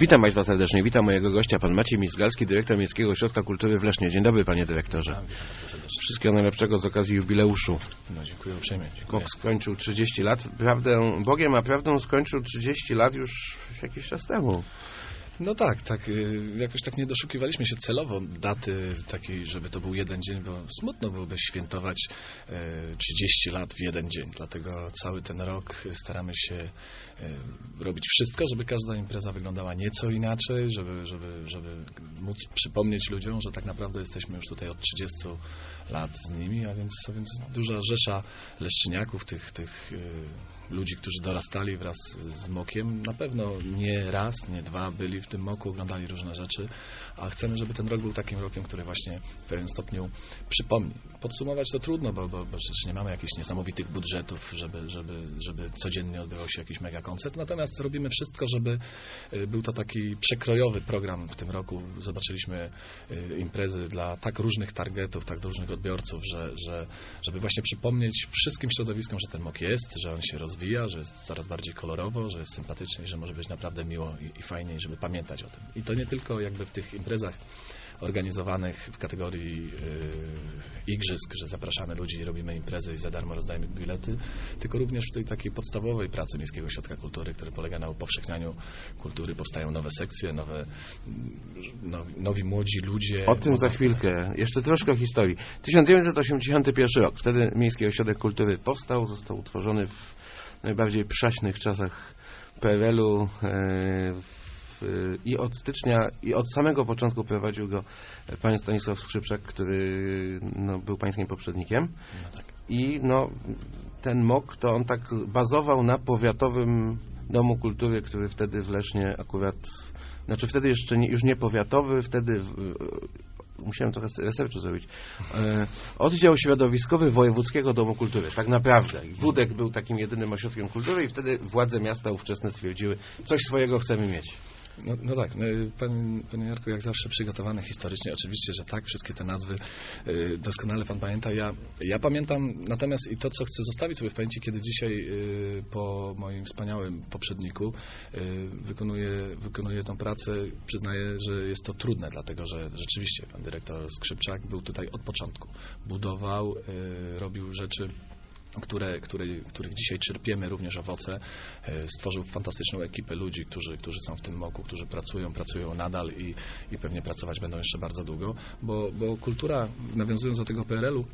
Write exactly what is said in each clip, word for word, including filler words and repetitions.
Witam Państwa serdecznie. Witam mojego gościa, pan Maciej Mizgalski, dyrektor Miejskiego Ośrodka Kultury w Lesznie. Dzień dobry, panie dyrektorze. Witam, witam bardzo serdecznie. Wszystkiego najlepszego z okazji jubileuszu. No, dziękuję uprzejmie. Dziękuję. K O K skończył trzydzieści lat. Prawdę Bogiem, a prawdą skończył trzydzieści lat już jakiś czas temu. No tak, tak. Jakoś tak nie doszukiwaliśmy się celowo daty takiej, żeby to był jeden dzień, bo smutno byłoby świętować trzydzieści lat w jeden dzień. Dlatego cały ten rok staramy się robić wszystko, żeby każda impreza wyglądała nieco inaczej, żeby, żeby, żeby móc przypomnieć ludziom, że tak naprawdę jesteśmy już tutaj od trzydziestu lat z nimi, a więc, a więc duża rzesza leszczyniaków, tych, tych ludzi, którzy dorastali wraz z Mokiem. Na pewno nie raz, nie dwa byli w tym Moku, oglądali różne rzeczy, a chcemy, żeby ten rok był takim rokiem, który właśnie w pewnym stopniu przypomni. Podsumować to trudno, bo, bo, bo przecież nie mamy jakichś niesamowitych budżetów, żeby, żeby, żeby codziennie odbywał się jakiś mega koncert, natomiast robimy wszystko, żeby był to taki przekrojowy program w tym roku. Zobaczyliśmy imprezy dla tak różnych targetów, tak różnych odbiorców, że, że żeby właśnie przypomnieć wszystkim środowiskom, że ten Mok jest, że on się rozwija, że jest coraz bardziej kolorowo, że jest sympatycznie, że może być naprawdę miło i, i fajnie, żeby pamiętać o tym. I to nie tylko jakby w tych imprezach organizowanych w kategorii yy, igrzysk, że zapraszamy ludzi i robimy imprezy i za darmo rozdajemy bilety, tylko również w tej takiej podstawowej pracy Miejskiego Ośrodka Kultury, który polega na upowszechnianiu kultury. Powstają nowe sekcje, nowe, nowi, nowi młodzi ludzie. O tym za chwilkę. Jeszcze troszkę o historii. tysiąc dziewięćset osiemdziesiąty pierwszy rok. Wtedy Miejski Ośrodek Kultury powstał, został utworzony w najbardziej przaśnych czasach P R L u. Yy, I od stycznia, i od samego początku prowadził go pan Stanisław Skrzypczak, który no, był pańskim poprzednikiem. No tak. I no, ten Mok to on tak bazował na powiatowym domu kultury, który wtedy w Lesznie akurat, znaczy wtedy jeszcze nie, już nie powiatowy, wtedy musiałem trochę researchu zrobić. E, oddział środowiskowy Wojewódzkiego Domu Kultury. Tak naprawdę. Wódek był takim jedynym ośrodkiem kultury i wtedy władze miasta ówczesne stwierdziły, coś swojego chcemy mieć. No, no tak, no, pan, panie Jarku, jak zawsze przygotowany historycznie, oczywiście, że tak, wszystkie te nazwy y, doskonale pan pamięta. Ja, ja pamiętam natomiast i to, co chcę zostawić sobie w pamięci, kiedy dzisiaj y, po moim wspaniałym poprzedniku y, wykonuję, wykonuję tą pracę, przyznaję, że jest to trudne, dlatego że rzeczywiście pan dyrektor Skrzypczak był tutaj od początku. Budował, y, robił rzeczy, Które, które, których dzisiaj czerpiemy również owoce. Stworzył fantastyczną ekipę ludzi, którzy, którzy są w tym Moku, którzy pracują, pracują nadal i, i pewnie pracować będą jeszcze bardzo długo, bo, bo kultura, nawiązując do tego P R L u,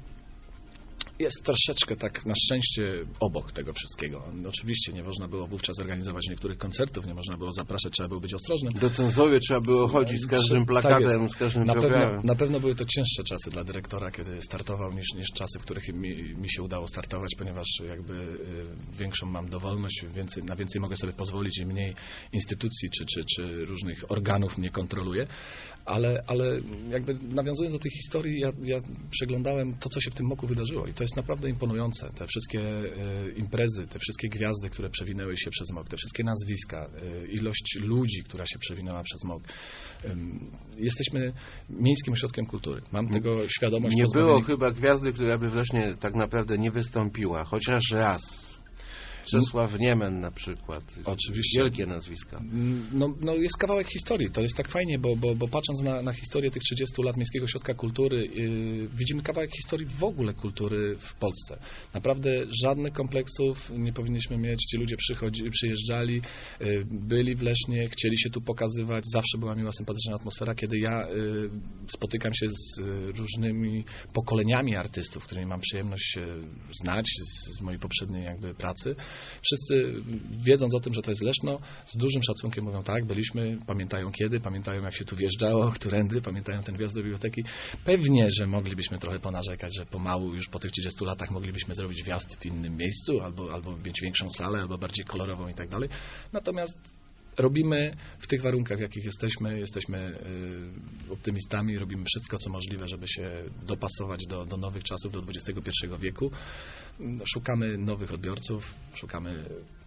jest troszeczkę tak na szczęście obok tego wszystkiego. Oczywiście nie można było wówczas organizować niektórych koncertów, nie można było zapraszać, trzeba było być ostrożnym. Do cenzury trzeba było chodzić z każdym plakatem, tak z każdym na programem. Pewno, na pewno były to cięższe czasy dla dyrektora, kiedy startował, niż, niż czasy, w których mi, mi się udało startować, ponieważ jakby y, większą mam dowolność, więcej, na więcej mogę sobie pozwolić i mniej instytucji czy, czy, czy różnych organów mnie kontroluje. Ale, ale jakby nawiązując do tej historii, ja, ja przeglądałem to, co się w tym Moku wydarzyło i to jest naprawdę imponujące. Te wszystkie e, imprezy, te wszystkie gwiazdy, które przewinęły się przez Mok, te wszystkie nazwiska, e, ilość ludzi, która się przewinęła przez Mok. E, jesteśmy Miejskim Ośrodkiem Kultury. Mam tego świadomość. Nie pozbawienie... było chyba gwiazdy, która by w Lesznie tak naprawdę nie wystąpiła, chociaż raz. Czesław Niemen na przykład. Oczywiście. Wielkie nazwiska. No, no jest kawałek historii. To jest tak fajnie, bo, bo, bo patrząc na, na historię tych trzydziestu lat Miejskiego Ośrodka Kultury, yy, widzimy kawałek historii w ogóle kultury w Polsce. Naprawdę żadnych kompleksów nie powinniśmy mieć. Ci ludzie przychodzi, przyjeżdżali, yy, byli w Lesznie, chcieli się tu pokazywać. Zawsze była miła, sympatyczna atmosfera. Kiedy ja yy, spotykam się z yy, różnymi pokoleniami artystów, którymi mam przyjemność się znać z, z mojej poprzedniej jakby pracy, wszyscy, wiedząc o tym, że to jest Leszno, z dużym szacunkiem mówią tak, byliśmy, pamiętają kiedy, pamiętają jak się tu wjeżdżało, którędy, pamiętają ten wjazd do biblioteki. Pewnie, że moglibyśmy trochę ponarzekać, że pomału już po tych trzydziestu latach moglibyśmy zrobić wjazd w innym miejscu, albo, albo mieć większą salę, albo bardziej kolorową i tak dalej. Natomiast robimy w tych warunkach, w jakich jesteśmy, jesteśmy y, optymistami, robimy wszystko, co możliwe, żeby się dopasować do, do nowych czasów, do dwudziestego pierwszego wieku. Szukamy nowych odbiorców, szukamy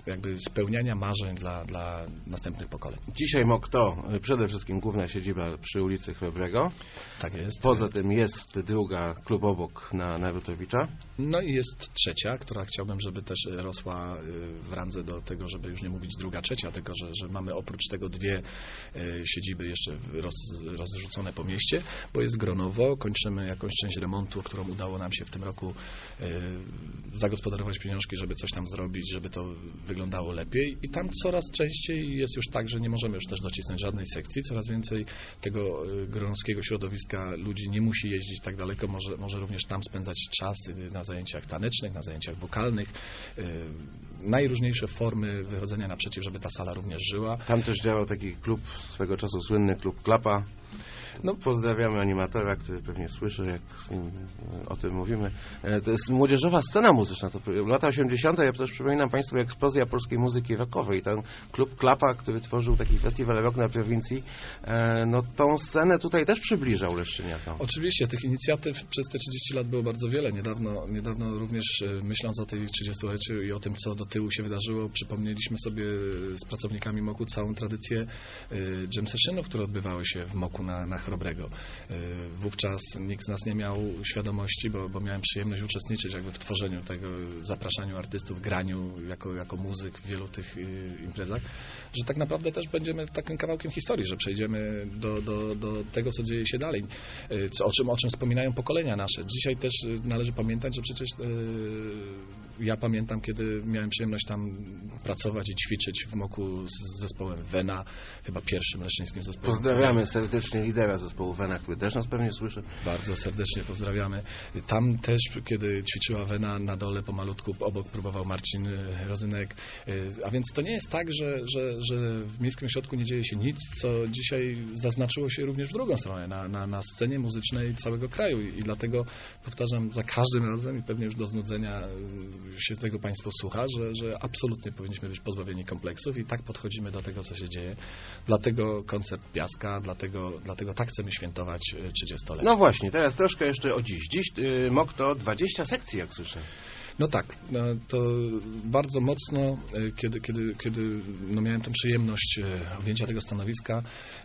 jakby spełniania marzeń dla, dla następnych pokoleń. Dzisiaj Mokto, przede wszystkim główna siedziba przy ulicy Chrobrego. Tak jest. Poza tym jest druga, klub obok na Narutowicza. No i jest trzecia, która chciałbym, żeby też rosła w randze do tego, żeby już nie mówić druga, trzecia, tylko że, że mamy oprócz tego dwie siedziby jeszcze roz, rozrzucone po mieście, bo jest Gronowo, kończymy jakąś część remontu, którą udało nam się w tym roku zagospodarować pieniążki, żeby coś tam zrobić, żeby to wyglądało lepiej i tam coraz częściej jest już tak, że nie możemy już też docisnąć żadnej sekcji, coraz więcej tego gronowskiego środowiska ludzi nie musi jeździć tak daleko, może, może również tam spędzać czas na zajęciach tanecznych, na zajęciach wokalnych, najróżniejsze formy wychodzenia naprzeciw, żeby ta sala również żyła. Tam też działał taki klub, swego czasu słynny klub Klapa. No, pozdrawiamy animatora, który pewnie słyszy, jak z nim o tym mówimy. To jest młodzieżowa scena muzyczna. To lata osiemdziesiąte. Ja też przypominam Państwu eksplozja polskiej muzyki rockowej. Ten klub Klapa, który tworzył taki festiwal rock na prowincji, no tą scenę tutaj też przybliżał Leszczyniakom. Oczywiście, tych inicjatyw przez te trzydzieści lat było bardzo wiele. Niedawno, niedawno również myśląc o tej trzydziestoleciu i o tym, co do tyłu się wydarzyło, przypomnieliśmy sobie z pracownikami Moku całą tradycję jam sessionów, które odbywały się w Moku na, na Chrobrego. Wówczas nikt z nas nie miał świadomości, bo, bo miałem przyjemność uczestniczyć jakby w tworzeniu tego, zapraszaniu artystów, graniu jako, jako muzyk w wielu tych imprezach, że tak naprawdę też będziemy takim kawałkiem historii, że przejdziemy do, do, do tego, co dzieje się dalej, co, o, czym, o czym wspominają pokolenia nasze. Dzisiaj też należy pamiętać, że przecież yy, ja pamiętam, kiedy miałem przyjemność tam pracować i ćwiczyć w Moku z zespołem Wena, chyba pierwszym leszczyńskim zespołem. Pozdrawiamy serdecznie lidera zespołu Wena, który też nas pewnie słyszy. Bardzo serdecznie pozdrawiamy. Tam też, kiedy ćwiczyła Wena, na dole pomalutku obok próbował Marcin Rozynek. A więc to nie jest tak, że, że, że w Miejskim Ośrodku nie dzieje się nic, co dzisiaj zaznaczyło się również w drugą stronę, na, na, na scenie muzycznej całego kraju. I dlatego powtarzam za każdym razem i pewnie już do znudzenia się tego Państwo słucha, że, że absolutnie powinniśmy być pozbawieni kompleksów i tak podchodzimy do tego, co się dzieje. Dlatego koncert Piaska, dlatego, dlatego tak chcemy świętować trzydziestolecie. No właśnie, teraz troszkę jeszcze o dziś. Dziś y, Mokto dwadzieścia sekcji, jak słyszę. No tak, to bardzo mocno, kiedy, kiedy, kiedy no miałem tę przyjemność objęcia tego stanowiska,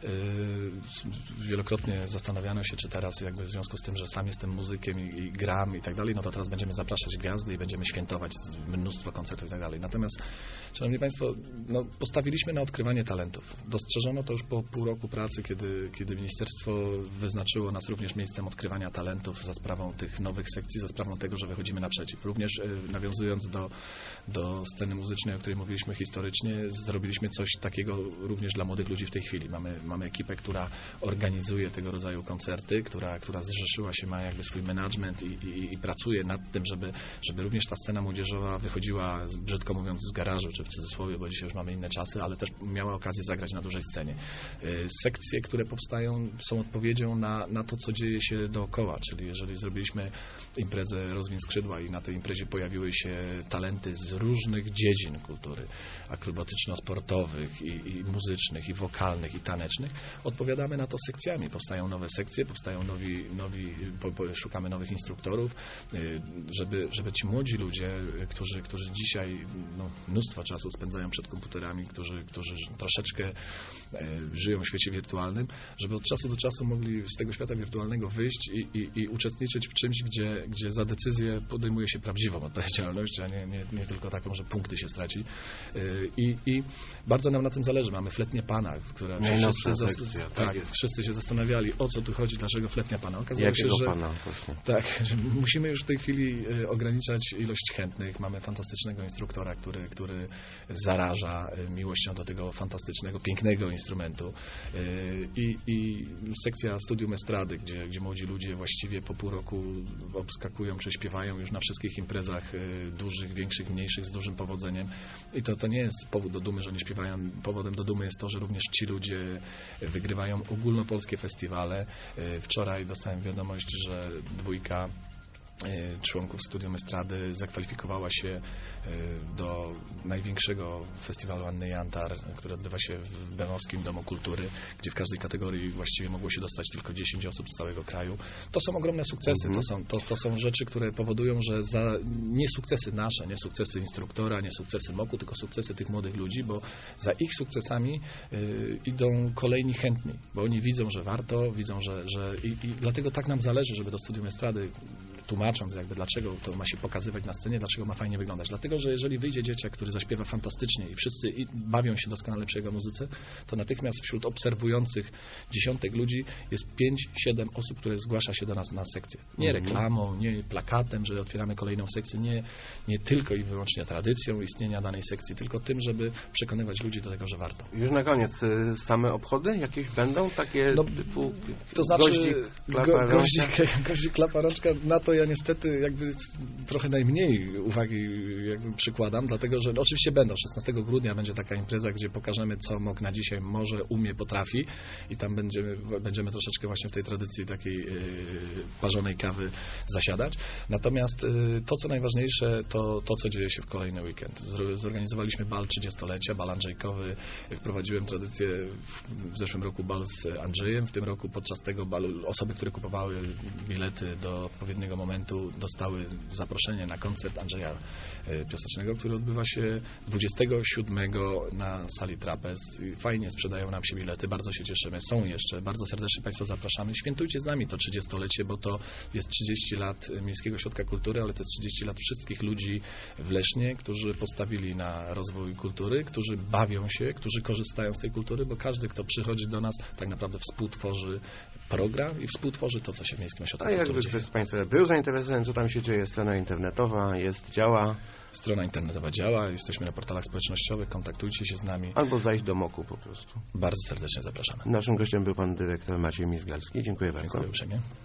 wielokrotnie zastanawiano się, czy teraz jakby w związku z tym, że sam jestem muzykiem i, i gram i tak dalej, no to teraz będziemy zapraszać gwiazdy i będziemy świętować mnóstwo koncertów i tak dalej. Natomiast, szanowni Państwo, no, postawiliśmy na odkrywanie talentów. Dostrzeżono to już po pół roku pracy, kiedy, kiedy ministerstwo wyznaczyło nas również miejscem odkrywania talentów za sprawą tych nowych sekcji, za sprawą tego, że wychodzimy naprzeciw. Również nawiązując do, do sceny muzycznej, o której mówiliśmy historycznie, zrobiliśmy coś takiego również dla młodych ludzi w tej chwili. Mamy, mamy ekipę, która organizuje tego rodzaju koncerty, która, która zrzeszyła się, ma jakby swój management i, i, i pracuje nad tym, żeby, żeby również ta scena młodzieżowa wychodziła, brzydko mówiąc, z garażu, czy w cudzysłowie, bo dzisiaj już mamy inne czasy, ale też miała okazję zagrać na dużej scenie. Sekcje, które powstają, są odpowiedzią na, na to, co dzieje się dookoła, czyli jeżeli zrobiliśmy imprezę Rozwiń skrzydła i na tej imprezie pojawiły się talenty z różnych dziedzin kultury, akrobatyczno-sportowych i, i muzycznych, i wokalnych, i tanecznych, odpowiadamy na to sekcjami. Powstają nowe sekcje, powstają nowi, nowi po, po, szukamy nowych instruktorów, żeby, żeby ci młodzi ludzie, którzy, którzy dzisiaj no, mnóstwo czasu spędzają przed komputerami, którzy, którzy troszeczkę e, żyją w świecie wirtualnym, żeby od czasu do czasu mogli z tego świata wirtualnego wyjść i, i, i uczestniczyć w czymś, gdzie, gdzie za decyzję podejmuje się prawdziwą odpowiedzialność, a nie, nie, nie tylko taką, że punkty się straci. I, i bardzo nam na tym zależy. Mamy Fletnię Pana, która wszyscy, sekcja, tak, tak, wszyscy się zastanawiali, o co tu chodzi, dlaczego Fletnia Pana. Okazało Jakiego się, że, pana, właśnie. tak, że musimy już w tej chwili ograniczać ilość chętnych. Mamy fantastycznego instruktora, który, który zaraża miłością do tego fantastycznego, pięknego instrumentu. I, i sekcja Studium Estrady, gdzie, gdzie młodzi ludzie właściwie po pół roku obskakują, czy śpiewają już na wszystkich imprezach dużych, większych, mniejszych, z dużym powodzeniem. I to, to nie jest powód do dumy, że nie śpiewają. Powodem do dumy jest to, że również ci ludzie wygrywają ogólnopolskie festiwale. Wczoraj dostałem wiadomość, że dwójka członków Studium Estrady zakwalifikowała się do największego festiwalu Anny Jantar, który odbywa się w Benowskim Domu Kultury, gdzie w każdej kategorii właściwie mogło się dostać tylko dziesięć osób z całego kraju. To są ogromne sukcesy, to są, to, to są rzeczy, które powodują, że za nie sukcesy nasze, nie sukcesy instruktora, nie sukcesy moku, tylko sukcesy tych młodych ludzi, bo za ich sukcesami y, idą kolejni chętni, bo oni widzą, że warto, widzą, że, że i, i dlatego tak nam zależy, żeby to Studium Estrady, tłumacząc jakby dlaczego to ma się pokazywać na scenie, dlaczego ma fajnie wyglądać. Dlatego, że jeżeli wyjdzie dzieciak, który zaśpiewa fantastycznie i wszyscy i bawią się doskonale przy jego muzyce, to natychmiast wśród obserwujących dziesiątek ludzi jest pięć, siedem osób, które zgłasza się do nas na sekcję. Nie Mhm. reklamą, nie plakatem, że otwieramy kolejną sekcję, nie, nie tylko i wyłącznie tradycją istnienia danej sekcji, tylko tym, żeby przekonywać ludzi do tego, że warto. Już na koniec, y, same obchody jakieś będą? Takie No, typu To znaczy goździk, klapa, go, rączka? goździk, goździk, klapa, rączka, na to ja niestety jakby trochę najmniej uwagi jakby przykładam, dlatego, że oczywiście będą. szesnastego grudnia będzie taka impreza, gdzie pokażemy, co M O K na dzisiaj może, umie, potrafi i tam będziemy, będziemy troszeczkę właśnie w tej tradycji takiej yy, parzonej kawy zasiadać. Natomiast yy, to, co najważniejsze, to to, co dzieje się w kolejny weekend. Zorganizowaliśmy bal trzydziestolecia, bal Andrzejkowy. Wprowadziłem tradycję w, w zeszłym roku bal z Andrzejem. W tym roku podczas tego balu osoby, które kupowały bilety do odpowiedniego momentu, dostały zaproszenie na koncert Andrzeja Piasecznego, który odbywa się dwudziestego siódmego na sali Trapez. Fajnie sprzedają nam się bilety, bardzo się cieszymy. Są jeszcze, bardzo serdecznie Państwa zapraszamy. Świętujcie z nami to trzydziestolecie, bo to jest trzydzieści lat Miejskiego Ośrodka Kultury, ale to jest trzydzieści lat wszystkich ludzi w Lesznie, którzy postawili na rozwój kultury, którzy bawią się, którzy korzystają z tej kultury, bo każdy, kto przychodzi do nas, tak naprawdę współtworzy program i współtworzy to, co się w Miejskim Ośrodku A Kultury jakby dzieje. ktoś z Państwa był zainteresowany, co tam się dzieje, strona internetowa jest, działa, Strona internetowa działa, jesteśmy na portalach społecznościowych, kontaktujcie się z nami. albo zajść do moku po prostu. Bardzo serdecznie zapraszamy. Naszym gościem był pan dyrektor Maciej Mizgalski. Dziękuję bardzo. Dziękuję uprzejmie.